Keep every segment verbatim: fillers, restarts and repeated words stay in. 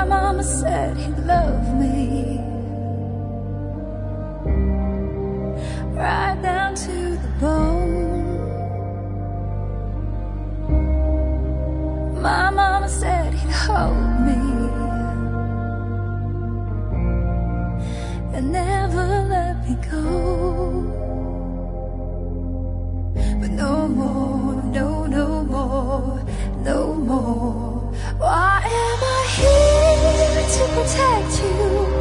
mama said he loved me, right down to the bone. My mama said he'd hold me and never let me go. But no more, no, no more, no more. Why am I here to protect you,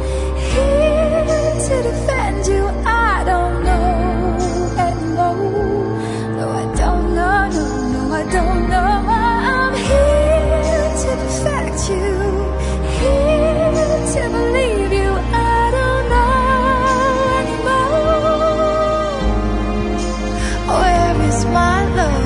here to defend you? I don't know anymore. No, I don't know, no, no, I don't know. I'm here to perfect you, here to believe you. I don't know anymore. Where is my love?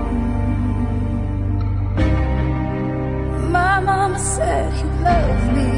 Said he loved me.